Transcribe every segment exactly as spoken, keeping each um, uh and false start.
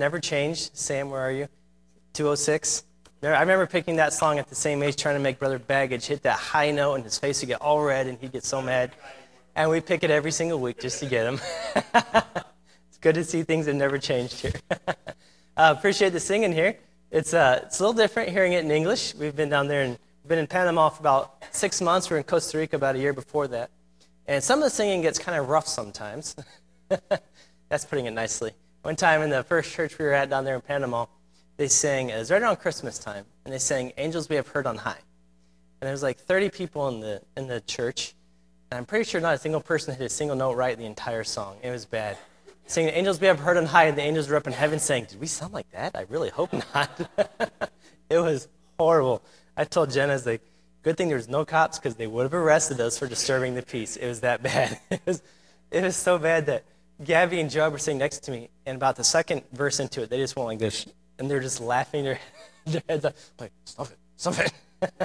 Never Changed. Sam, where are you? two oh six. I remember picking that song at the same age, trying to make Brother Baggage hit that high note, and his face would get all red, and he'd get so mad. And we pick it every single week just to get him. It's good to see things have never changed here. uh, appreciate the singing here. It's uh, it's a little different hearing it in English. We've been down there and been in Panama for about six months. We were in Costa Rica about a year before that. And some of the singing gets kind of rough sometimes. That's putting it nicely. One time in the first church we were at down there in Panama, they sang, it was right around Christmas time, and they sang, "Angels We Have Heard on High." And there was like thirty people in the in the church, and I'm pretty sure not a single person hit a single note right the entire song. It was bad. Singing, "Angels We Have Heard on High," and the angels were up in heaven saying, "Did we sound like that? I really hope not." It was horrible. I told Jen, I was like, good thing there was no cops, because they would have arrested us for disturbing the peace. It was that bad. It was, it was so bad that Gabby and Job were sitting next to me, and about the second verse into it, they just went like this, and they're just laughing their, their heads up, like, stop it, stop it.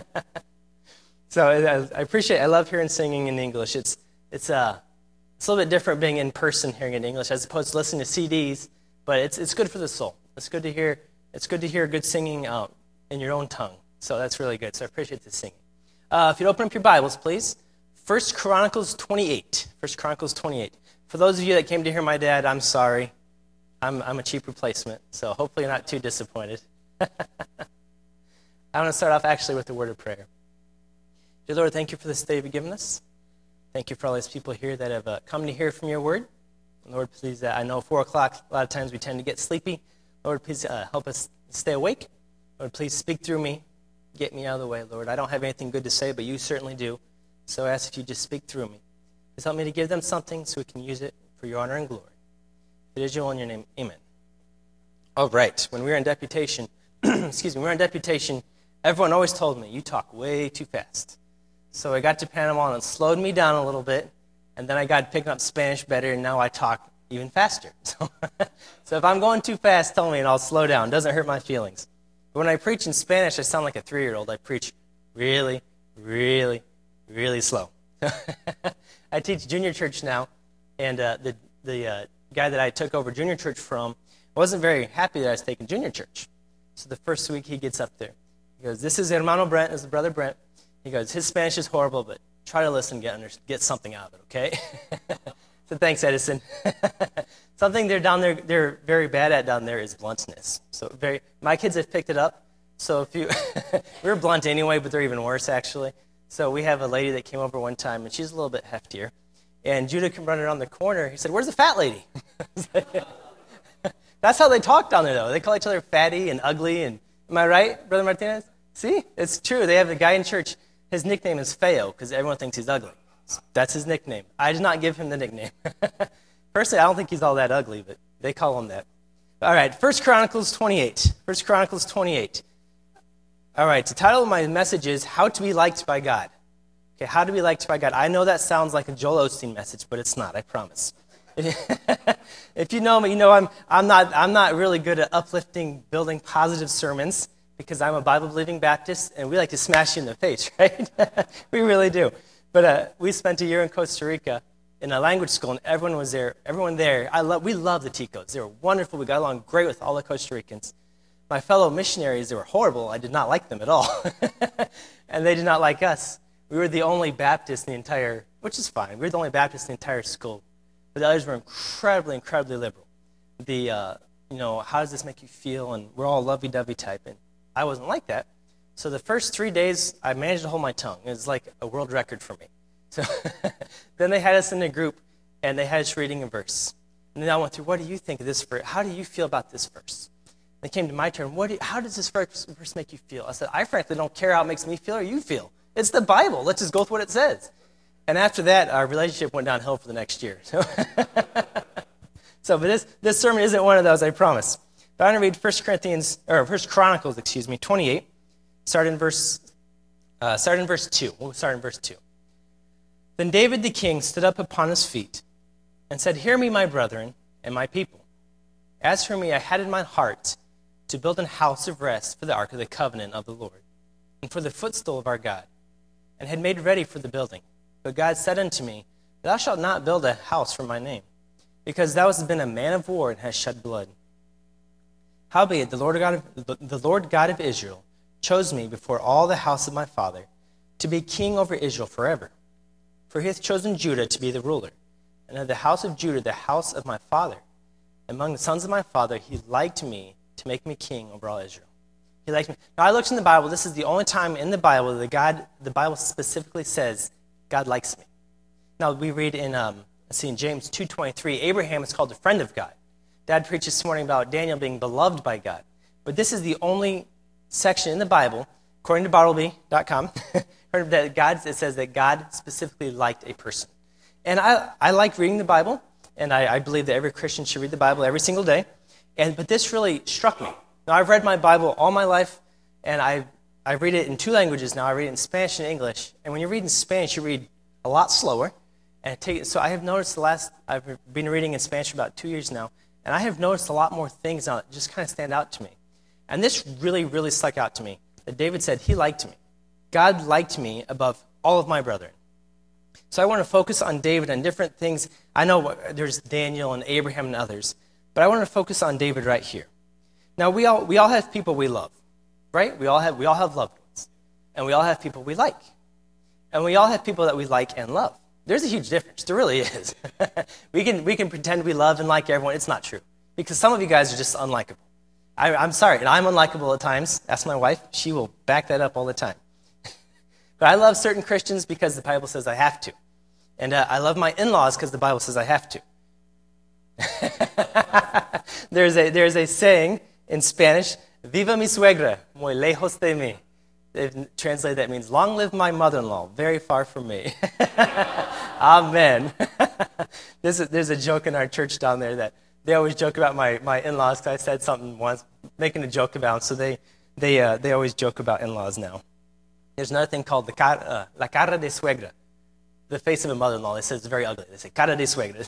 So I, I appreciate it. I love hearing singing in English. It's it's uh it's a little bit different being in person hearing in English as opposed to listening to C Ds, but it's it's good for the soul. It's good to hear it's good to hear good singing um, in your own tongue. So that's really good. So I appreciate the singing. Uh, if you'd open up your Bibles, please. First Chronicles twenty-eight. First Chronicles twenty-eight. For those of you that came to hear my dad, I'm sorry. I'm I'm a cheap replacement, so hopefully you're not too disappointed. I want to start off actually with a word of prayer. Dear Lord, thank you for this day you've given us. Thank you for all these people here that have uh, come to hear from your word. Lord, please, uh, I know four o'clock, a lot of times we tend to get sleepy. Lord, please uh, help us stay awake. Lord, please speak through me. Get me out of the way, Lord. I don't have anything good to say, but you certainly do. So I ask if you just speak through me. Please help me to give them something so we can use it for your honor and glory. It is your will in your name. Amen. All right. When we were in deputation, excuse me, we were in deputation, everyone always told me, you talk way too fast. So I got to Panama and it slowed me down a little bit, and then I got picking up Spanish better, and now I talk even faster. So, so if I'm going too fast, tell me and I'll slow down. It doesn't hurt my feelings. But when I preach in Spanish, I sound like a three-year-old. I preach really, really, really slow. I teach junior church now, and uh, the, the uh, guy that I took over junior church from wasn't very happy that I was taking junior church. So the first week he gets up there. He goes, "This is Hermano Brent, this is Brother Brent." He goes, "His Spanish is horrible, but try to listen and get, under, get something out of it, okay?" So thanks, Edison. Something they're down there, they're very bad at down there is bluntness. So very, my kids have picked it up. So if you, we were blunt anyway, but they're even worse actually. So we have a lady that came over one time, and she's a little bit heftier. And Judah came running around the corner. He said, "Where's the fat lady?" That's how they talk down there, though. They call each other fatty and ugly. And am I right, Brother Martinez? See, it's true. They have a guy in church. His nickname is Feo because everyone thinks he's ugly. That's his nickname. I did not give him the nickname. Personally, I don't think he's all that ugly, but they call him that. All right, First Chronicles twenty-eight. First Chronicles twenty-eight. All right, the title of my message is How to Be Liked by God. Okay, how to be liked by God. I know that sounds like a Joel Osteen message, but it's not, I promise. If you know me, you know I'm I'm not I'm not really good at uplifting, building positive sermons because I'm a Bible-believing Baptist, and we like to smash you in the face, right? We really do. But uh, we spent a year in Costa Rica in a language school, and everyone was there. Everyone there, I love. We love the Ticos. They were wonderful. We got along great with all the Costa Ricans. My fellow missionaries, they were horrible. I did not like them at all, and they did not like us. We were the only Baptists in the entire, which is fine. We were the only Baptists in the entire school. But the others were incredibly, incredibly liberal. The, uh, you know, how does this make you feel? And we're all lovey-dovey type. And I wasn't like that. So the first three days, I managed to hold my tongue. It was like a world record for me. So then they had us in a group, and they had us reading a verse. And then I went through, what do you think of this verse? How do you feel about this verse? And it came to my turn. What do you, how does this verse, verse make you feel? I said, I frankly don't care how it makes me feel or you feel. It's the Bible. Let's just go with what it says. And after that, our relationship went downhill for the next year. So, so but this, this sermon isn't one of those, I promise. But I'm going to read First Corinthians, or First Chronicles, excuse me, twenty-eight. Start in verse, uh, start in verse two. We'll start in verse two. Then David the king stood up upon his feet and said, "Hear me, my brethren, and my people. As for me, I had in my heart to build an house of rest for the ark of the covenant of the Lord, and for the footstool of our God, and had made ready for the building. But God said unto me, Thou shalt not build a house for my name, because thou hast been a man of war and hast shed blood. Howbeit, the Lord God of, the Lord God of Israel chose me before all the house of my father to be king over Israel forever. For he hath chosen Judah to be the ruler, and of the house of Judah the house of my father. Among the sons of my father he liked me to make me king over all Israel. He liked me. Now I looked in the Bible. This is the only time in the Bible that God, the Bible specifically says, God likes me. Now we read in, um, let's see, in James two twenty-three, Abraham is called a friend of God. Dad preached this morning about Daniel being beloved by God. But this is the only section in the Bible, according to Bartleby dot com, that God, it says that God specifically liked a person. And I, I like reading the Bible, and I, I believe that every Christian should read the Bible every single day. And but this really struck me. Now, I've read my Bible all my life, and I I read it in two languages now. I read it in Spanish and English. And when you read in Spanish, you read a lot slower. And it take, so I have noticed the last, I've been reading in Spanish for about two years now, and I have noticed a lot more things now that just kind of stand out to me. And this really, really stuck out to me, that David said he liked me. God liked me above all of my brethren. So I want to focus on David and different things. I know there's Daniel and Abraham and others, but I want to focus on David right here. Now, we all we all have people we love, right? We all have we all have loved ones, and we all have people we like, and we all have people that we like and love. There's a huge difference. There really is. we can we can pretend we love and like everyone. It's not true, because some of you guys are just unlikable. I, I'm sorry, and I'm unlikable at times. Ask my wife; she will back that up all the time. But I love certain Christians because the Bible says I have to, and uh, I love my in-laws because the Bible says I have to. there's a there's a saying in Spanish: "Viva mi suegra, muy lejos de mí." They've translated that means, "Long live my mother-in-law, very far from me." Amen. there's, a, there's a joke in our church down there that they always joke about my, my in-laws, because I said something once, making a joke about them, so they they uh, they always joke about in-laws now. There's another thing called the cara, uh, la cara de suegra, the face of a mother-in-law. They say it's very ugly. They say cara de suegra.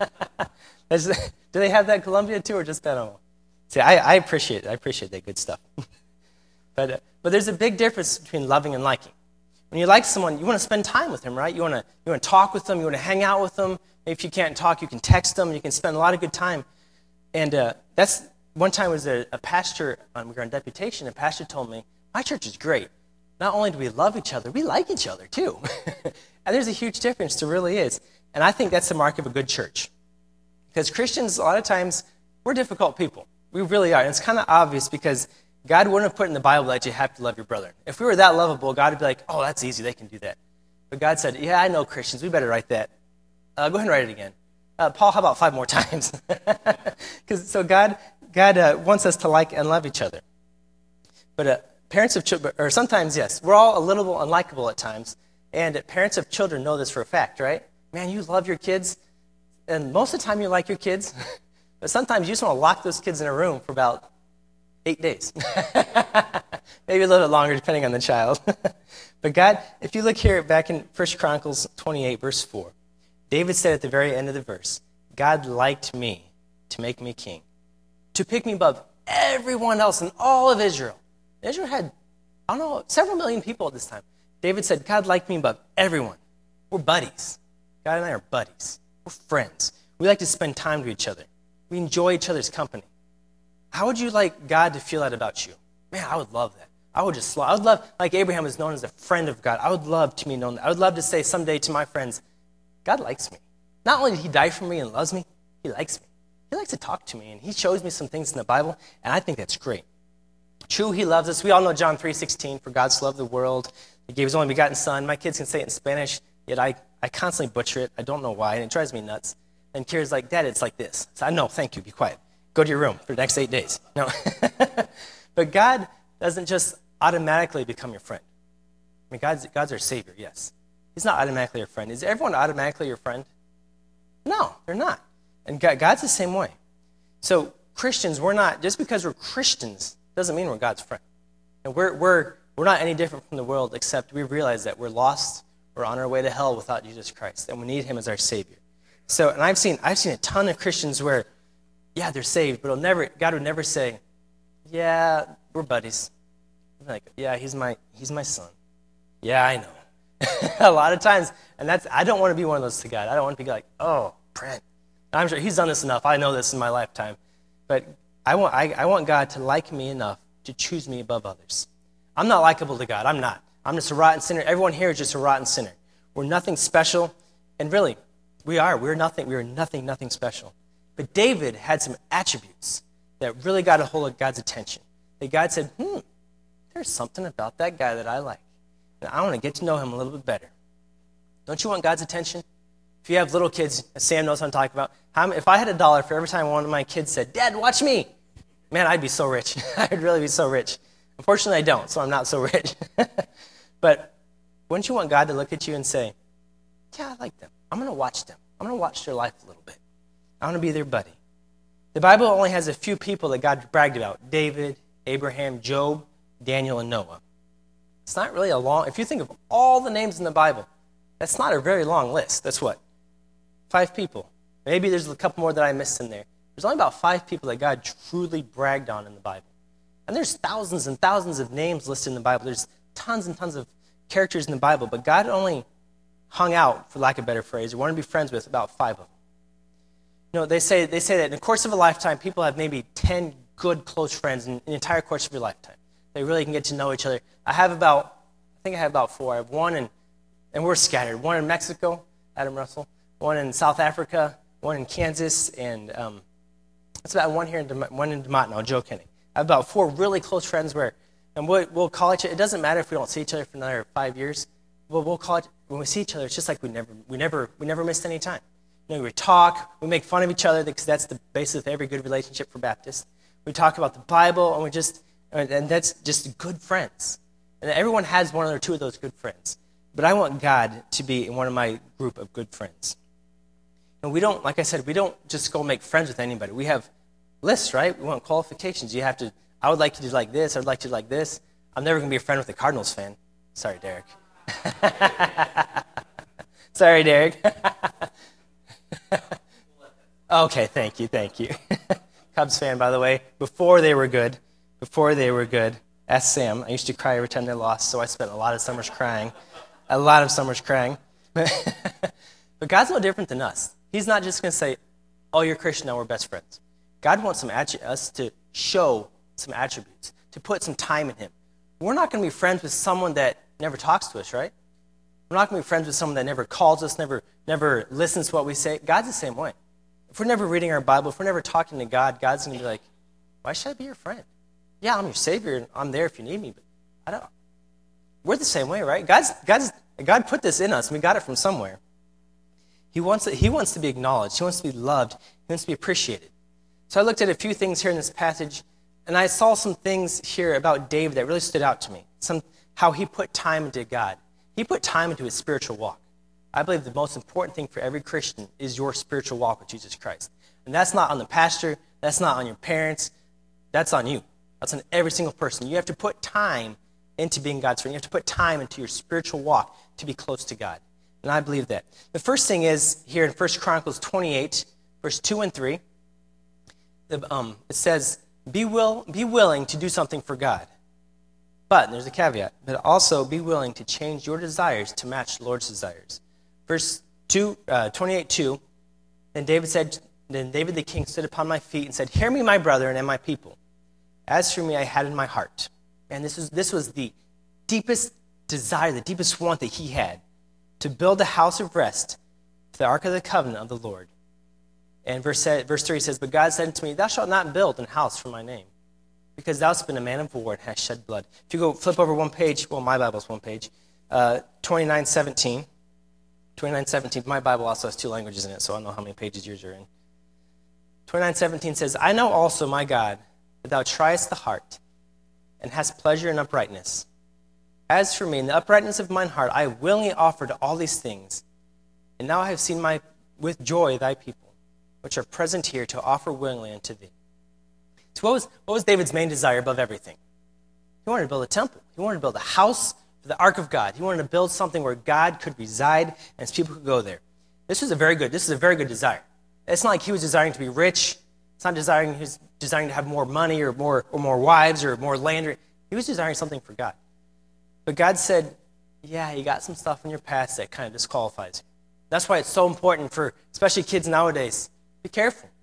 Do they have that in Colombia too, or just Panama? See, I, I appreciate it. I appreciate that good stuff. But, uh, but there's a big difference between loving and liking. When you like someone, you want to spend time with them, right? You want to you want to talk with them. You want to hang out with them. If you can't talk, you can text them. You can spend a lot of good time. And uh, that's one time was a, a pastor, um, we were on deputation, a pastor told me, my church is great. Not only do we love each other, we like each other too. And there's a huge difference. There really is. And I think that's the mark of a good church. Because Christians, a lot of times, we're difficult people. We really are. And it's kind of obvious because God wouldn't have put in the Bible that you have to love your brother. If we were that lovable, God would be like, oh, that's easy, they can do that. But God said, yeah, I know Christians, we better write that. Uh, go ahead and write it again. Uh, Paul, how about five more times? Because so God God uh, wants us to like and love each other. But uh, parents of children, or sometimes, yes, we're all a little unlikable at times. And uh, parents of children know this for a fact, right? Man, you love your kids. And most of the time you like your kids. But sometimes you just want to lock those kids in a room for about eight days. Maybe a little bit longer, depending on the child. But God, if you look here back in First Chronicles twenty-eight, verse four, David said at the very end of the verse, God liked me to make me king, to pick me above everyone else in all of Israel. Israel had, I don't know, several million people at this time. David said, God liked me above everyone. We're buddies. God and I are buddies. We're friends. We like to spend time with each other. We enjoy each other's company. How would you like God to feel that about you? Man, I would love that. I would just, I would love, like Abraham was known as a friend of God. I would love to be known that. I would love to say someday to my friends, God likes me. Not only did he die for me and loves me, he likes me. He likes to talk to me, and he shows me some things in the Bible, and I think that's great. True, he loves us. We all know John three sixteen, for God so loved the world, he gave his only begotten son. My kids can say it in Spanish, yet I, I constantly butcher it. I don't know why, and it drives me nuts. And Kira's like, Dad, it's like this. So I know, thank you, be quiet. Go to your room for the next eight days. No. But God doesn't just automatically become your friend. I mean, God's, God's our Savior, yes. He's not automatically your friend. Is everyone automatically your friend? No, they're not. And God, God's the same way. So Christians, we're not, just because we're Christians doesn't mean we're God's friend. And we're, we're, we're not any different from the world, except we realize that we're lost, we're on our way to hell without Jesus Christ, and we need him as our Savior. So, and I've seen, I've seen a ton of Christians where, yeah, they're saved, but it'll never, God would never say, yeah, we're buddies. I'm like, yeah, he's my, he's my son. Yeah, I know. A lot of times, and that's, I don't want to be one of those to God. I don't want to be like, oh, Brent, I'm sure he's done this enough. I know this in my lifetime. But I want, I, I want God to like me enough to choose me above others. I'm not likable to God. I'm not. I'm just a rotten sinner. Everyone here is just a rotten sinner. We're nothing special. And really, we are. We're nothing. We are nothing, nothing special. But David had some attributes that really got a hold of God's attention. That God said, hmm, there's something about that guy that I like. And I want to get to know him a little bit better. Don't you want God's attention? If you have little kids, Sam knows what I'm talking about. How, if I had a dollar for every time one of my kids said, Dad, watch me, man, I'd be so rich. I'd really be so rich. Unfortunately, I don't, so I'm not so rich. But wouldn't you want God to look at you and say, yeah, I like them. I'm going to watch them. I'm going to watch their life a little bit. I want to be their buddy. The Bible only has a few people that God bragged about: David, Abraham, Job, Daniel, and Noah. It's not really a long, if you think of all the names in the Bible, that's not a very long list. That's what? Five people. Maybe there's a couple more that I missed in there. There's only about five people that God truly bragged on in the Bible. And there's thousands and thousands of names listed in the Bible. There's tons and tons of characters in the Bible, but God only hung out, for lack of a better phrase, or wanted to be friends with about five of them. You know, they say, they say that in the course of a lifetime, people have maybe ten good, close friends in, in the entire course of your lifetime. They really can get to know each other. I have about, I think I have about four. I have one in, and we're scattered. One in Mexico, Adam Russell. One in South Africa. One in Kansas. And um, that's about one here, in Dem- one in DeMont. No, Joe Kenny. I have about four really close friends where, and we'll, we'll call each other. It doesn't matter if we don't see each other for another five years. We'll, we'll call it, when we see each other, it's just like we never, we never, we never missed any time. You know, we talk, we make fun of each other, because that's the basis of every good relationship for Baptists. We talk about the Bible, and we just, and that's just good friends. And everyone has one or two of those good friends. But I want God to be in one of my group of good friends. And we don't, like I said, we don't just go make friends with anybody. We have lists, right? We want qualifications. You have to, I would like you to do like this, I would like you to like this. I'm never going to be a friend with a Cardinals fan. Sorry, Derek. Sorry, Derek. Okay, thank you, thank you. Cubs fan, by the way. Before they were good, before they were good, ask Sam. I used to cry every time they lost, so I spent a lot of summers crying. A lot of summers crying. But God's no different than us. He's not just going to say, oh, you're Christian, now we're best friends. God wants some attri- us to show some attributes, to put some time in him. We're not going to be friends with someone that never talks to us, right? We're not going to be friends with someone that never calls us, never, never listens to what we say. God's the same way. If we're never reading our Bible, if we're never talking to God, God's going to be like, why should I be your friend? Yeah, I'm your Savior, and I'm there if you need me, but I don't. We're the same way, right? God's, God's, God put this in us, and we got it from somewhere. He wants, it, he wants to be acknowledged. He wants to be loved. He wants to be appreciated. So I looked at a few things here in this passage, and I saw some things here about David that really stood out to me. Some, how he put time into God. He put time into his spiritual walk. I believe the most important thing for every Christian is your spiritual walk with Jesus Christ. And that's not on the pastor. That's not on your parents. That's on you. That's on every single person. You have to put time into being God's friend. You have to put time into your spiritual walk to be close to God. And I believe that. The first thing is here in First Chronicles twenty-eight, verse two and three. The, um, it says, be, will, be willing to do something for God. But, and there's a caveat, but also be willing to change your desires to match the Lord's desires. Verse two, uh, twenty-eight two, then David said, then David the king stood upon my feet and said, hear me, my brethren and my people. As for me, I had in my heart. And this was, this was the deepest desire, the deepest want that he had, to build a house of rest for the ark of the covenant of the Lord. And verse, verse three says, but God said unto me, thou shalt not build an house for my name, because thou hast been a man of war and hast shed blood. If you go flip over one page, well, my Bible's one page, uh, twenty-nine seventeen. twenty-nine seventeen, my Bible also has two languages in it, so I don't know how many pages yours are in. twenty-nine seventeen says, I know also, my God, that thou triest the heart, and hast pleasure in uprightness. As for me, in the uprightness of mine heart, I willingly offered all these things. And now I have seen my with joy thy people, which are present here, to offer willingly unto thee. So what was, what was David's main desire above everything? He wanted to build a temple. He wanted to build a house for the ark of God. He wanted to build something where God could reside and his people could go there. This was a very good, this is a very good desire. It's not like he was desiring to be rich. It's not desiring, he was desiring to have more money or more, or more wives or more land. He was desiring something for God. But God said, yeah, you got some stuff in your past that kind of disqualifies you. That's why it's so important for, especially kids nowadays, be careful.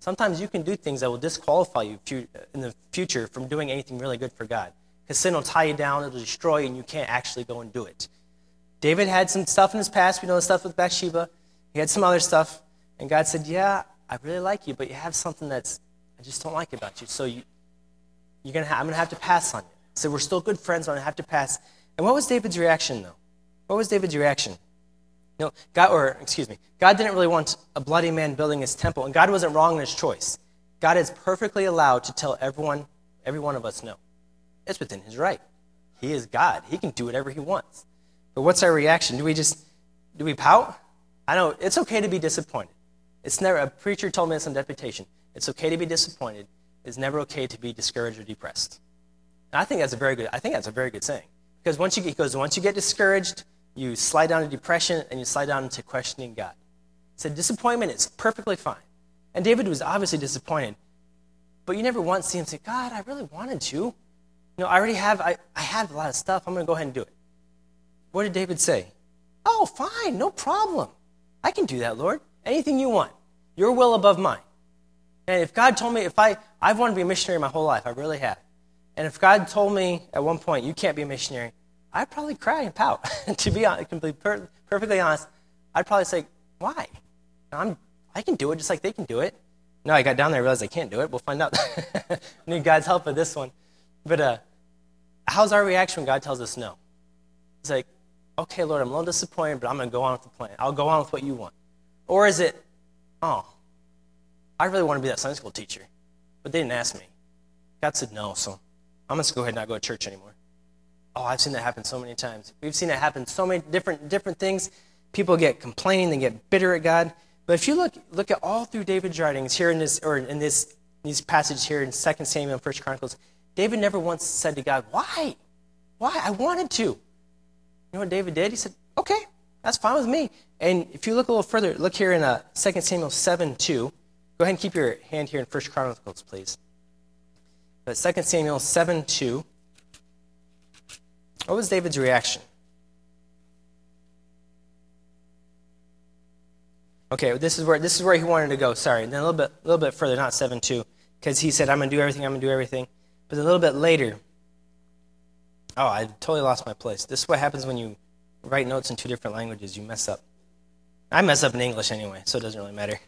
Sometimes you can do things that will disqualify you in the future from doing anything really good for God. Because sin will tie you down, it'll destroy you, and you can't actually go and do it. David had some stuff in his past. We know the stuff with Bathsheba. He had some other stuff. And God said, yeah, I really like you, but you have something that's, I just don't like about you. So you, you're gonna ha- I'm going to have to pass on you. So we're still good friends, but I'm going to have to pass. And what was David's reaction, though? What was David's reaction? You know, God, or excuse me, God didn't really want a bloody man building his temple, and God wasn't wrong in his choice. God is perfectly allowed to tell everyone, every one of us no. It's within his right. He is God. He can do whatever he wants. But what's our reaction? Do we just, do we pout? I know, it's okay to be disappointed. It's never, a preacher told me this on deputation. It's okay to be disappointed. It's never okay to be discouraged or depressed. And I think that's a very good, I think that's a very good saying. Because once you get, because once you get discouraged, you slide down to depression and you slide down into questioning God. So disappointment is perfectly fine. And David was obviously disappointed. But you never once see him say, God, I really wanted to. You know, I already have, I, I have a lot of stuff. I'm going to go ahead and do it. What did David say? Oh, fine, no problem. I can do that, Lord. Anything you want. Your will above mine. And if God told me, if I, I've wanted to be a missionary my whole life, I really have. And if God told me at one point, you can't be a missionary, I'd probably cry and pout. To be honest, to be per- perfectly honest, I'd probably say, why? I'm, I can do it just like they can do it. No, I got down there and realized I can't do it. We'll find out. I need God's help with this one. But uh, how's our reaction when God tells us no? It's like, okay, Lord, I'm a little disappointed, but I'm going to go on with the plan. I'll go on with what you want. Or is it, oh, I really want to be that Sunday school teacher, but they didn't ask me. God said no, so I'm going to go ahead and not go to church anymore. Oh, I've seen that happen so many times. We've seen it happen so many different different things. People get complaining, they get bitter at God. But if you look look at all through David's writings here in this or in this these passages here in Second Samuel and First Chronicles, David never once said to God, "Why? Why? I wanted to." You know what David did? He said, "Okay, that's fine with me." And if you look a little further, look here in uh, Second Samuel seven two. Go ahead and keep your hand here in First Chronicles, please. But Second Samuel seven two. What was David's reaction? Okay, this is where this is where he wanted to go. Sorry, and then a little bit, a little bit further, not seven two, because he said, "I'm gonna do everything. I'm gonna do everything." But a little bit later, oh, I totally lost my place. This is what happens when you write notes in two different languages. You mess up. I mess up in English anyway, so it doesn't really matter.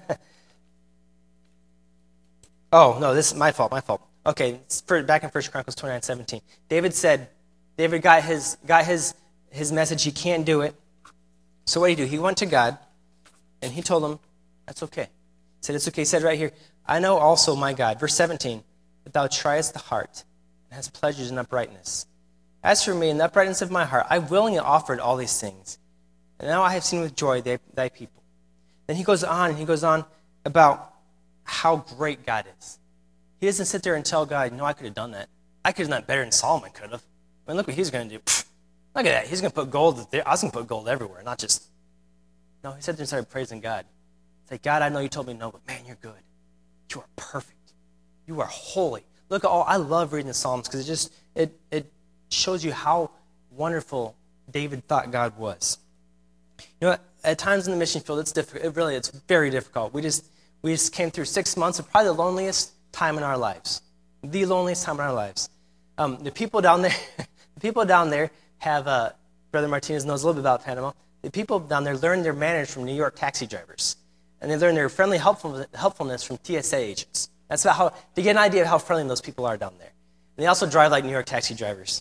Oh no, this is my fault. My fault. Okay, it's for, back in First Chronicles twenty-nine seventeen, David said. David got his got his his message. He can't do it. So what did he do? He went to God, and he told him, "That's okay." He said, "It's okay." He said right here, "I know also, my God," verse seventeen, "that thou triest the heart and hast pleasures in uprightness. As for me, in the uprightness of my heart, I willingly offered all these things, and now I have seen with joy thy, thy people." Then he goes on, and he goes on about how great God is. He doesn't sit there and tell God, "No, I could have done that. I could have done that better than Solomon could have. I mean, look what he's going to do. Pfft, look at that. He's going to put gold there. I was going to put gold everywhere, not just..." No, he sat there and started praising God. It's like, "God, I know you told me no, but man, you're good. You are perfect. You are holy." Look at all, I love reading the Psalms because it just, it, it shows you how wonderful David thought God was. You know what? At times in the mission field, it's difficult. It really, it's very difficult. We just, we just came through six months of probably the loneliest time in our lives. The loneliest time in our lives. Um, the people down there, the people down there have, uh, Brother Martinez knows a little bit about Panama. The people down there learn their manners from New York taxi drivers. And they learn their friendly helpful, helpfulness from T S A agents. That's about how, to get an idea of how friendly those people are down there. And they also drive like New York taxi drivers.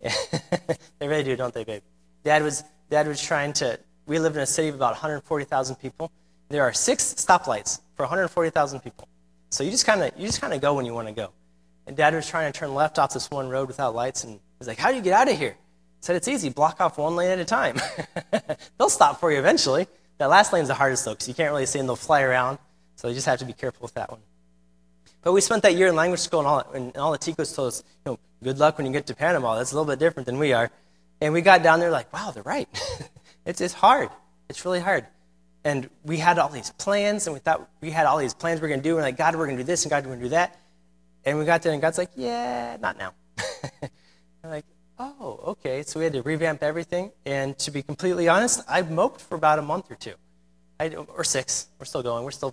They really do, don't they, babe? Dad was, Dad was trying to, we live in a city of about one hundred forty thousand people. There are six stoplights for one hundred forty thousand people. So you just kind of, you just kind of go when you want to go. And Dad was trying to turn left off this one road without lights, and he's like, "How do you get out of here?" I said, "It's easy. Block off one lane at a time." They'll stop for you eventually. That last lane's the hardest, though, because you can't really see them. They'll fly around, so you just have to be careful with that one. But we spent that year in language school, and all, and all the Ticos told us, you know, good luck when you get to Panama. That's a little bit different than we are. And we got down there like, wow, they're right. it's, it's hard. It's really hard. And we had all these plans, and we thought we had all these plans we were going to do. We're like, "God, we're going to do this, and God, we're going to do that." And we got there, and God's like, "Yeah, not now." We're like, "Oh, okay." So we had to revamp everything. And to be completely honest, I moped for about a month or two, I, or six. We're still going. We're still,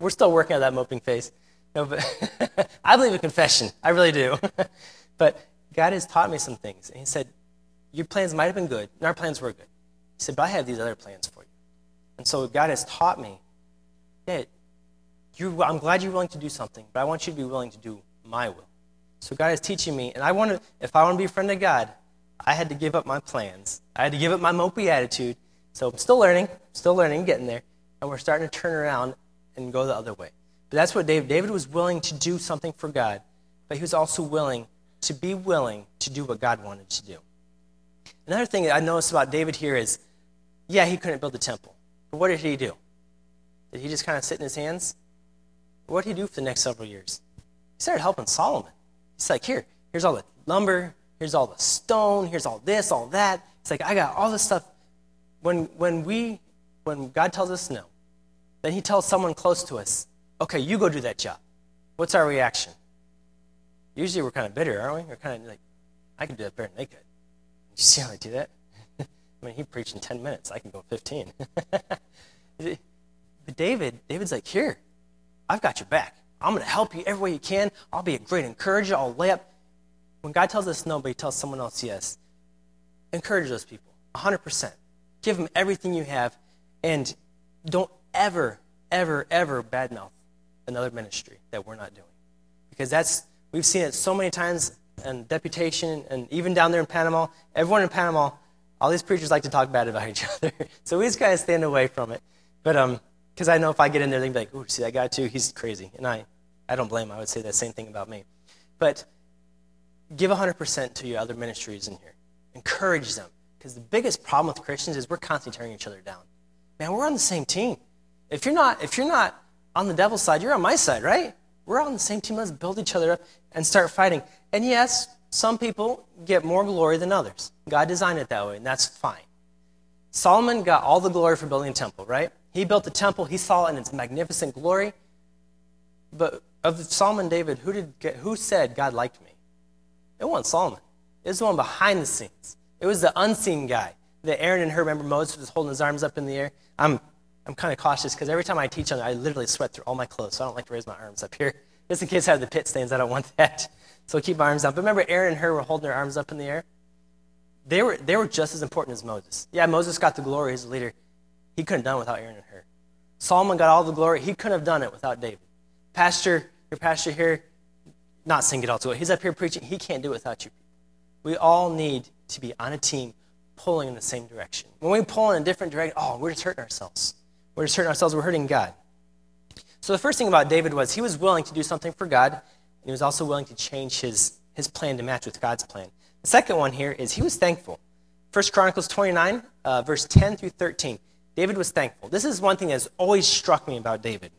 we're still working on that moping face. No, but I believe in confession. I really do. But God has taught me some things. And he said, your plans might have been good, and our plans were good. He said, but I have these other plans for you. And so God has taught me, yeah, you're, I'm glad you're willing to do something, but I want you to be willing to do my will. So God is teaching me, and I want to, if I want to be a friend of God, I had to give up my plans. I had to give up my mopey attitude. So I'm still learning, still learning, getting there, and we're starting to turn around and go the other way. But that's what David, David was willing to do something for God, but he was also willing to be willing to do what God wanted to do. Another thing that I noticed about David here is, yeah, he couldn't build the temple. But what did he do? Did he just kind of sit in his hands? What did he do for the next several years? He started helping Solomon. He's like, here, here's all the lumber, here's all the stone, here's all this, all that. It's like, I got all this stuff. When, when, we, when God tells us no, then he tells someone close to us, okay, you go do that job. What's our reaction? Usually we're kind of bitter, aren't we? We're kind of like, I can do that better than they could. Did you see how I do that? I mean, he preached in ten minutes. I can go fifteen. But David, David's like, here, I've got your back. I'm going to help you every way you can. I'll be a great encourager. I'll lay up. When God tells us no, but he tells someone else yes, encourage those people, one hundred percent. Give them everything you have, and don't ever, ever, ever badmouth another ministry that we're not doing. Because that's, we've seen it so many times in deputation, and even down there in Panama. Everyone in Panama, all these preachers like to talk bad about each other. So we just kind of stand away from it. But um, because I know if I get in there, they'd be like, ooh, see that guy too? He's crazy. And I, I don't blame him. I would say that same thing about me. But give one hundred percent to your other ministries in here. Encourage them. Because the biggest problem with Christians is we're constantly tearing each other down. Man, we're on the same team. If you're not, if you're not on the devil's side, you're on my side, right? We're on the same team. Let's build each other up and start fighting. And yes, some people get more glory than others. God designed it that way, and that's fine. Solomon got all the glory for building a temple, right? He built the temple. He saw it in its magnificent glory. But of Solomon and David, who did get, who said God liked me? It wasn't Solomon. It was the one behind the scenes. It was the unseen guy. That Aaron and her, remember Moses was holding his arms up in the air? I'm I'm kind of cautious because every time I teach on it, I literally sweat through all my clothes, so I don't like to raise my arms up here. Just in case I have the pit stains, I don't want that. So I'll keep my arms down. But remember Aaron and her were holding their arms up in the air? They were, they were just as important as Moses. Yeah, Moses got the glory as a leader. He couldn't have done it without Aaron and her. Solomon got all the glory. He couldn't have done it without David. Pastor, your pastor here, not singing it all to it. He's up here preaching. He can't do it without you. We all need to be on a team pulling in the same direction. When we pull in a different direction, oh, we're just hurting ourselves. We're just hurting ourselves. We're hurting God. So the first thing about David was he was willing to do something for God, and he was also willing to change his, his plan to match with God's plan. The second one here is he was thankful. First Chronicles twenty-nine, uh, verse ten through thirteen. David was thankful. This is one thing that's always struck me about David.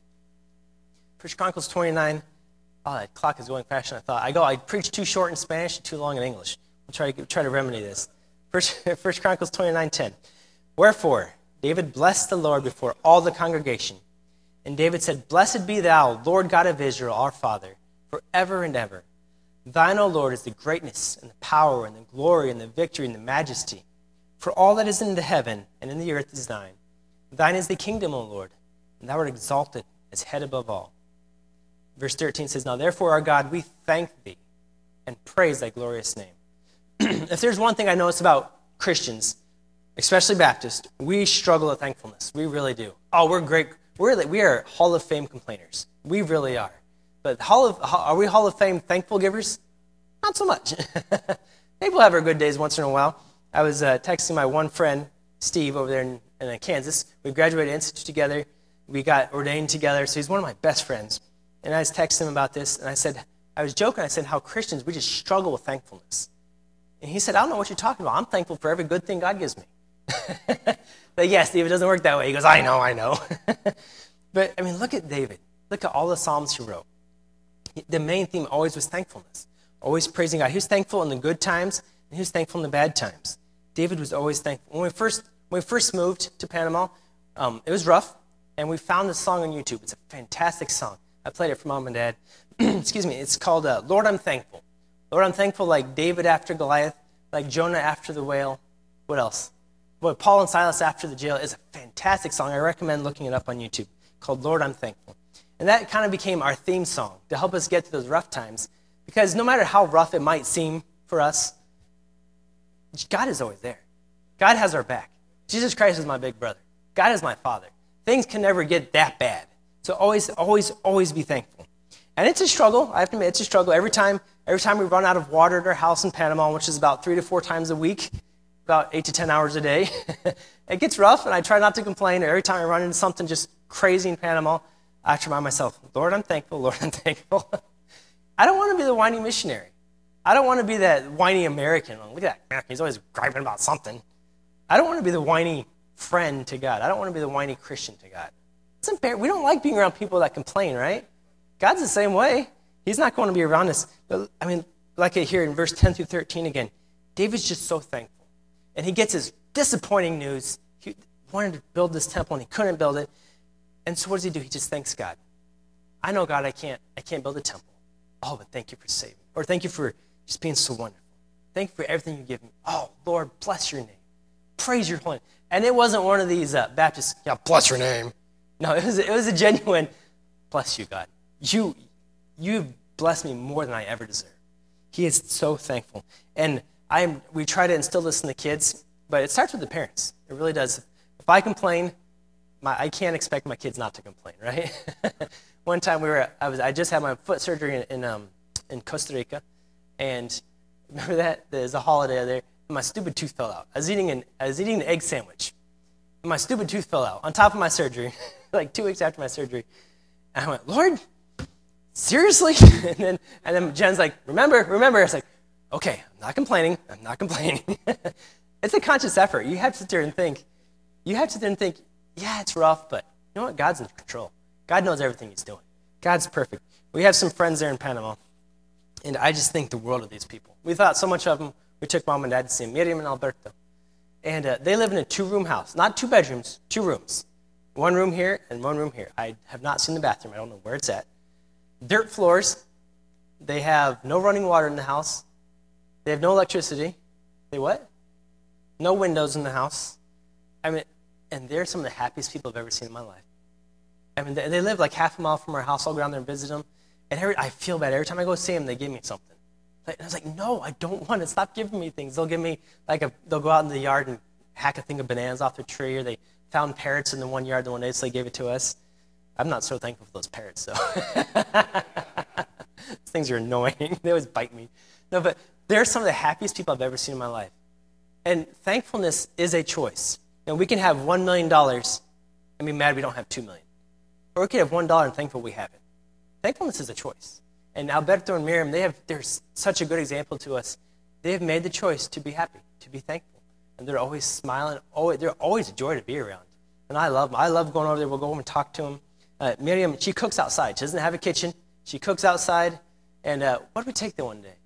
First Chronicles twenty-nine. Oh, that clock is going faster than I thought. I go, I preach too short in Spanish and too long in English. I'll try to try to remedy this. First, First Chronicles twenty-nine ten. Wherefore, David blessed the Lord before all the congregation. And David said, Blessed be thou, Lord God of Israel, our Father, forever and ever. Thine, O Lord, is the greatness and the power and the glory and the victory and the majesty. For all that is in the heaven and in the earth is thine. Thine is the kingdom, O Lord, and thou art exalted as head above all. Verse thirteen says, Now therefore, our God, we thank thee and praise thy glorious name. If there's one thing I notice about Christians, especially Baptists, we struggle with thankfulness. We really do. Oh, we're great. We're, we are Hall of Fame complainers. We really are. But Hall of, are we Hall of Fame thankful givers? Not so much. Maybe we'll have our good days once in a while. I was uh, texting my one friend, Steve, over there in, in Kansas. We graduated Institute together. We got ordained together, so he's one of my best friends. And I was texting him about this, and I said, I was joking. I said how Christians, we just struggle with thankfulness. And he said, I don't know what you're talking about. I'm thankful for every good thing God gives me. But yes, Steve, it doesn't work that way. He goes, I know, I know. But, I mean, look at David. Look at all the Psalms he wrote. The main theme always was thankfulness, always praising God. He was thankful in the good times, and he was thankful in the bad times. David was always thankful. When we first, when we first moved to Panama, um, it was rough, and we found this song on YouTube. It's a fantastic song. I played it for Mom and Dad. Excuse me. It's called uh, Lord, I'm Thankful. Lord, I'm thankful like David after Goliath, like Jonah after the whale. What else? What Paul and Silas after the jail is a fantastic song. I recommend looking it up on YouTube called Lord, I'm Thankful. And that kind of became our theme song to help us get through those rough times. Because no matter how rough it might seem for us, God is always there. God has our back. Jesus Christ is my big brother. God is my father. Things can never get that bad. So always, always, always be thankful. And it's a struggle. I have to admit, it's a struggle. Every time, every time we run out of water at our house in Panama, which is about three to four times a week, about eight to ten hours a day, it gets rough, and I try not to complain. Every time I run into something just crazy in Panama, I have to remind myself, Lord, I'm thankful. Lord, I'm thankful. I don't want to be the whiny missionary. I don't want to be that whiny American. Look at that American. He's always griping about something. I don't want to be the whiny friend to God. I don't want to be the whiny Christian to God. It's unfair. We don't like being around people that complain, right? God's the same way. He's not going to be around us. But, I mean, like I hear in verse ten through thirteen again, David's just so thankful. And he gets his disappointing news. He wanted to build this temple, and he couldn't build it. And so what does he do? He just thanks God. I know, God, I can't, I can't build a temple. Oh, but thank you for saving me. Or thank you for just being so wonderful. Thank you for everything you give me. Oh, Lord, bless your name. Praise your holy name. And it wasn't one of these uh, Baptist, yeah, bless your name. No, it was, it was a genuine, bless you, God. You, you've blessed me more than I ever deserve. He is so thankful. And I am, we try to instill this in the kids, but it starts with the parents. It really does. If I complain, my, I can't expect my kids not to complain, right? One time we were, I was, I just had my foot surgery in, in, um, in Costa Rica, and remember that? There's a holiday there, and my stupid tooth fell out. I was eating an, I was eating an egg sandwich, and my stupid tooth fell out on top of my surgery, like two weeks after my surgery. And I went, Lord, seriously? and then, and then Jen's like, remember, remember. I was like, okay, I'm not complaining. I'm not complaining. It's a conscious effort. You have to sit there and think. You have to sit there and think, yeah, it's rough, but you know what? God's in control. God knows everything he's doing. God's perfect. We have some friends there in Panama, and I just think the world of these people. We thought so much of them. We took mom and dad to see them, Miriam and Alberto. And uh, they live in a two-room house. Not two bedrooms, two rooms. One room here and one room here. I have not seen the bathroom. I don't know where it's at. Dirt floors. They have no running water in the house. They have no electricity. They what? No windows in the house. I mean, and they're some of the happiest people I've ever seen in my life. I mean, they, they live like half a mile from our house. I'll go down there and visit them. And every, I feel bad. Every time I go see them, they give me something. Like, and I was like, no, I don't want it. Stop giving me things. They'll give me, like, a, they'll go out in the yard and hack a thing of bananas off the tree, or they found parrots in the one yard the one day, so they gave it to us. I'm not so thankful for those parrots, though. Those things are annoying. They always bite me. No, but they're some of the happiest people I've ever seen in my life. And thankfulness is a choice. You know, we can have one million dollars and be mad we don't have two million dollars. Or we can have one dollar and thankful we have it. Thankfulness is a choice. And Alberto and Miriam, they have, they're such a good example to us. They have made the choice to be happy, to be thankful. And they're always smiling. Always, they're always a joy to be around. And I love them. I love going over there. We'll go over and talk to them. Uh, Miriam, she cooks outside. She doesn't have a kitchen. She cooks outside. And uh, what did we take there one day?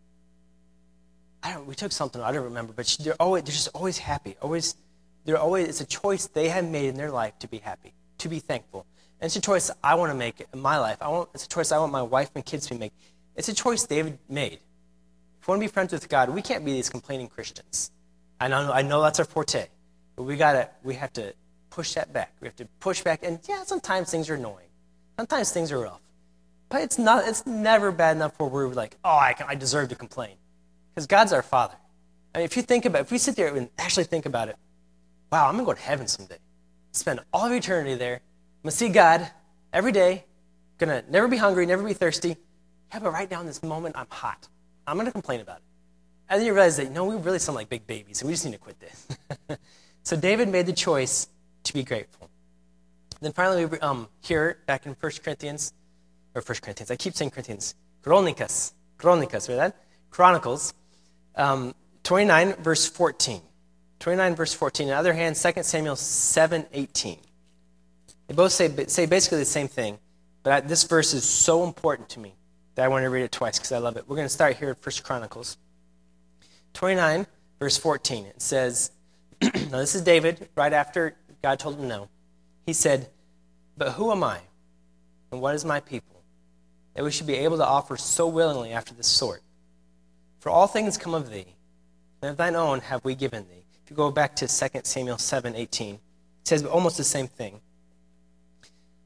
I don't. We took something. I don't remember. But she, they're always. They're just always happy. Always. They're always. It's a choice they have made in their life to be happy, to be thankful. And it's a choice I want to make in my life. I want. It's a choice I want my wife and kids to make. It's a choice David made. If we want to be friends with God, we can't be these complaining Christians. I know. I know that's our forte, but we gotta. We have to push that back. We have to push back. And yeah, sometimes things are annoying. Sometimes things are rough. But it's not. It's never bad enough where we're like, oh, I, can, I deserve to complain. Because God's our Father. I mean, if you think about it, if we sit there and actually think about it, wow, I'm going to go to heaven someday. Spend all of eternity there. I'm going to see God every day. Going to never be hungry, never be thirsty. Yeah, but right now in this moment, I'm hot. I'm going to complain about it. And then you realize that, you know, we really sound like big babies, and we just need to quit this. So David made the choice to be grateful. Then finally, we um, here, back in First Corinthians, or First Corinthians, I keep saying Corinthians, Chronicas, Chronicas, right? That? Chronicles. Um, twenty-nine, verse fourteen. twenty-nine, verse fourteen. On the other hand, Second Samuel seven, eighteen. They both say, say basically the same thing, but I, this verse is so important to me that I want to read it twice because I love it. We're going to start here at First Chronicles. twenty-nine, verse fourteen. It says, now this is David, right after God told him no. He said, but who am I, and what is my people, that we should be able to offer so willingly after this sort? For all things come of thee, and of thine own have we given thee. If you go back to Second Samuel seven, eighteen, it says almost the same thing.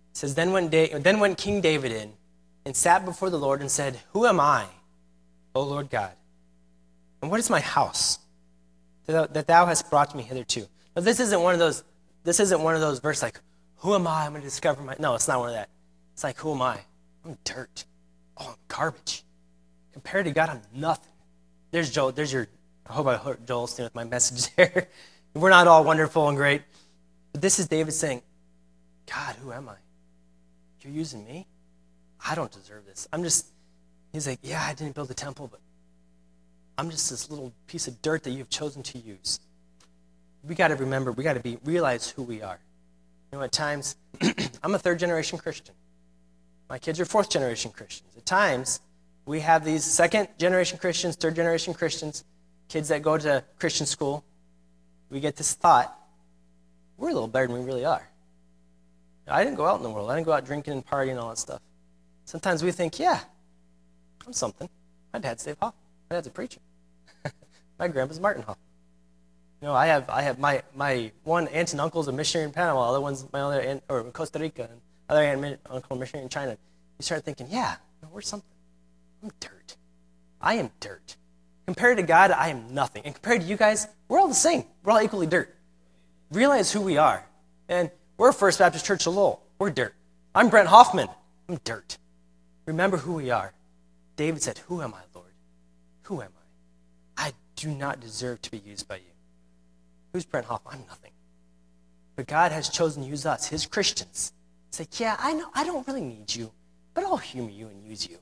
It says, then went, da- then went King David in and sat before the Lord and said, who am I, O Lord God? And what is my house that thou hast brought me hitherto? Now, this isn't one of those, this isn't one of those verses like, who am I? I'm going to discover my, no, it's not one of that. It's like, who am I? I'm dirt. Oh, I'm garbage. Compared to God, I'm nothing. There's Joel, there's your, I hope I heard Joel Osteen with my message there. We're not all wonderful and great. But this is David saying, God, who am I? You're using me? I don't deserve this. I'm just, he's like, yeah, I didn't build the temple, but I'm just this little piece of dirt that you've chosen to use. We got to remember, we got to be realize who we are. You know, at times, I'm a third-generation Christian. My kids are fourth-generation Christians. At times, we have these second-generation Christians, third-generation Christians, kids that go to Christian school. We get this thought, we're a little better than we really are. I didn't go out in the world. I didn't go out drinking and partying and all that stuff. Sometimes we think, yeah, I'm something. My dad's Dave Hoffman. My dad's a preacher. My grandpa's Martin Hoffman. You know, I have I have my, my one aunt and uncle's a missionary in Panama, other one's my other aunt, or in Costa Rica, and other aunt and uncle missionary in China. You start thinking, yeah, no, we're something. I'm dirt. I am dirt. Compared to God, I am nothing. And compared to you guys, we're all the same. We're all equally dirt. Realize who we are. And we're First Baptist Church of Lowell. We're dirt. I'm Brent Hoffman. I'm dirt. Remember who we are. David said, who am I, Lord? Who am I? I do not deserve to be used by you. Who's Brent Hoffman? I'm nothing. But God has chosen to use us, his Christians. Say, yeah, I know I don't really need you, but I'll humor you and use you.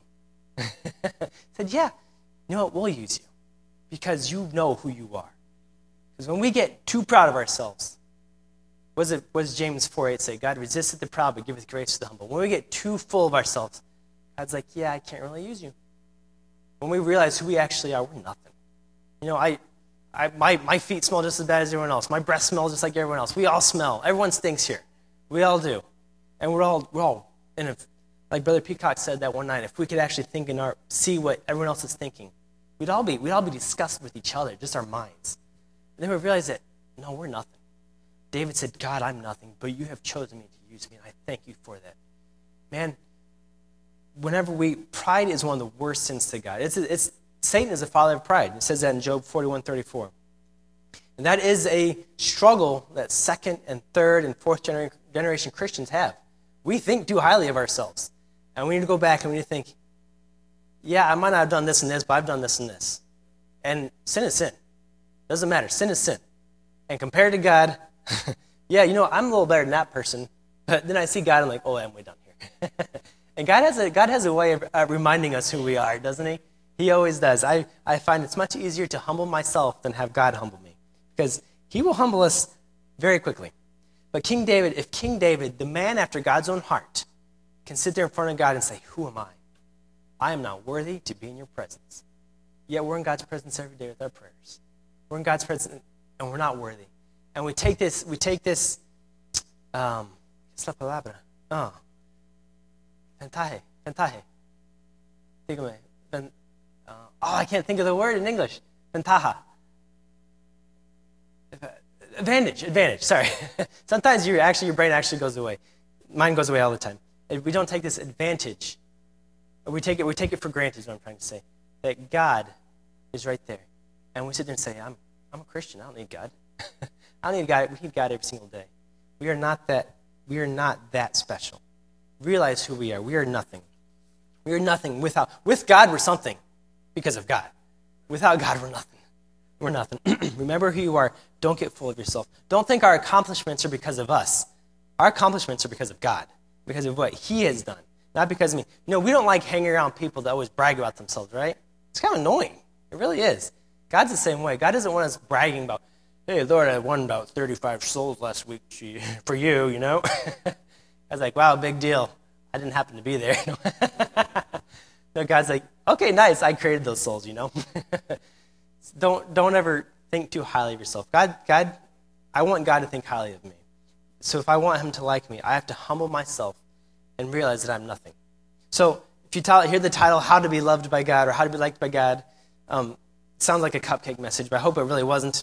Said, yeah, you know what? We'll use you because you know who you are. Because when we get too proud of ourselves, what does, it, what does James four eight say? God resisteth the proud, but giveth grace to the humble. When we get too full of ourselves, God's like, yeah, I can't really use you. When we realize who we actually are, we're nothing. You know, I, I my, my feet smell just as bad as everyone else. My breath smells just like everyone else. We all smell. Everyone stinks here. We all do. And we're all, we're all in a, like Brother Peacock said that one night, if we could actually think in our, see what everyone else is thinking, we'd all be, we'd all be disgusted with each other, just our minds. And then we realize that, no, we're nothing. David said, God, I'm nothing, but you have chosen me to use me, and I thank you for that. Man, whenever we, pride is one of the worst sins to God. It's, it's Satan is the father of pride. It says that in Job forty-one thirty-four. And that is a struggle that second and third and fourth gener- generation Christians have. We think too highly of ourselves. And we need to go back and we need to think, yeah, I might not have done this and this, but I've done this and this. And sin is sin. Doesn't matter. Sin is sin. And compared to God, yeah, you know, I'm a little better than that person. But then I see God, I'm like, oh, I'm way down here. And God has a God has a way of uh, reminding us who we are, doesn't he? He always does. I, I find it's much easier to humble myself than have God humble me. Because he will humble us very quickly. But King David, if King David, the man after God's own heart, can sit there in front of God and say, who am I? I am not worthy to be in your presence. Yet we're in God's presence every day with our prayers. We're in God's presence and we're not worthy. And we take this, we take this, um, es la palabra? Oh. Ventaje, ventaje. Dígame. Ven, uh, oh, I can't think of the word in English. Ventaja. Advantage, advantage, sorry. Sometimes you actually, your brain actually goes away. Mine goes away all the time. If we don't take this advantage, or we take it, we take it for granted is what I'm trying to say, that God is right there. And we sit there and say, I'm, I'm a Christian, I don't need God. I don't need God, we need God every single day. We are not that, we are not that special. Realize who we are. We are nothing. We are nothing without, with God we're something because of God. Without God we're nothing. We're nothing. Remember who you are. Don't get full of yourself. Don't think our accomplishments are because of us. Our accomplishments are because of God, because of what he has done, not because of me. You know, we don't like hanging around people that always brag about themselves, right? It's kind of annoying. It really is. God's the same way. God doesn't want us bragging about, hey, Lord, I won about thirty-five souls last week for you, you know? I was like, wow, big deal. I didn't happen to be there. No, God's like, okay, nice. I created those souls, you know? Don't don't ever think too highly of yourself. God, God, I want God to think highly of me. So if I want him to like me, I have to humble myself and realize that I'm nothing. So if you tell, hear the title, How to Be Loved by God or How to Be Liked by God, um, it sounds like a cupcake message, but I hope it really wasn't.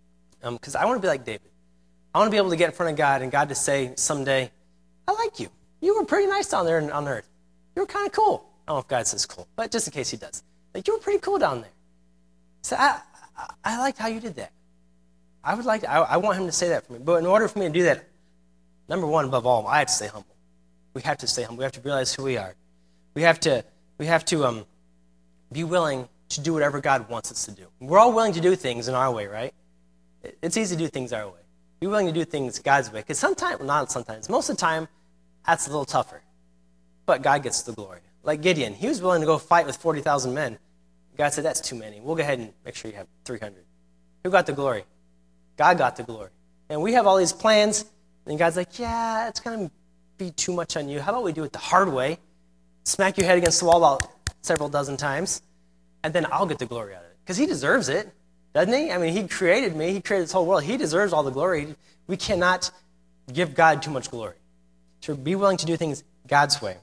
Because um, I want to be like David. I want to be able to get in front of God and God to say someday, I like you. you were pretty nice down there on earth. You were kind of cool. I don't know if God says cool, but just in case he does. Like, you were pretty cool down there. So I, I, I liked how you did that. I would like, to, I, I want him to say that for me. But in order for me to do that, number one, above all, I have to stay humble. We have to stay humble. We have to realize who we are. We have to, we have to um, be willing to do whatever God wants us to do. We're all willing to do things in our way, right? It's easy to do things our way. Be willing to do things God's way. Because sometimes, well, not sometimes, most of the time, that's a little tougher. But God gets the glory. Like Gideon, he was willing to go fight with forty thousand men. God said, that's too many. We'll go ahead and make sure you have three hundred. Who got the glory? God got the glory. And we have all these plans, and God's like, yeah, it's going to be too much on you. How about we do it the hard way? Smack your head against the wall about several dozen times, and then I'll get the glory out of it. Because he deserves it, doesn't he? I mean, he created me. He created this whole world. He deserves all the glory. We cannot give God too much glory. So be willing to do things God's way.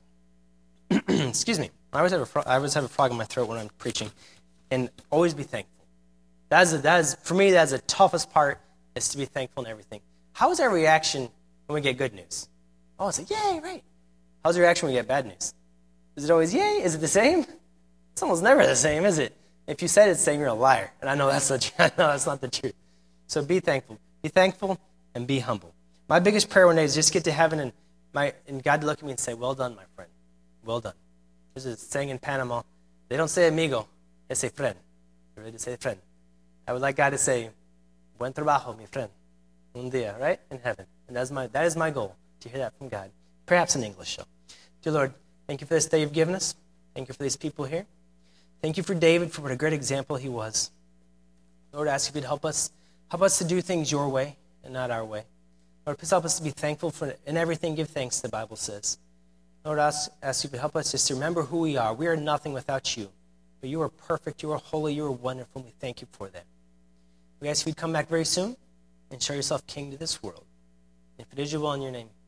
Excuse me. I always, have a fro- I always have a frog in my throat when I'm preaching. And always be thankful. That is, a, that is, for me, that's the toughest part, is to be thankful in everything. How is our reaction when we get good news? Oh, it's like, yay, right. How's your reaction when we get bad news? Is it always, yay? Is it the same? It's almost never the same, is it? If you said it's the same, you're a liar. And I know that's, the, I know that's not the truth. So be thankful. Be thankful and be humble. My biggest prayer one day is just get to heaven and, my, and God to look at me and say, well done, my friend. Well done. There's a saying in Panama, they don't say amigo, they say friend. They really say friend. I would like God to say, buen trabajo, mi friend. Un día, right? In heaven. And that's my, that is my goal, to hear that from God. Perhaps in English, so. Dear Lord, thank you for this day you've given us. Thank you for these people here. Thank you for David, for what a great example he was. Lord, I ask you to help us, help us to do things your way and not our way. Lord, please help us to be thankful for in everything. Give thanks, the Bible says. Lord, I ask, ask you to help us just to remember who we are. We are nothing without you. But you are perfect, you are holy, you are wonderful. We thank you for that. We ask you to come back very soon and show yourself king to this world. If it is your will in your name.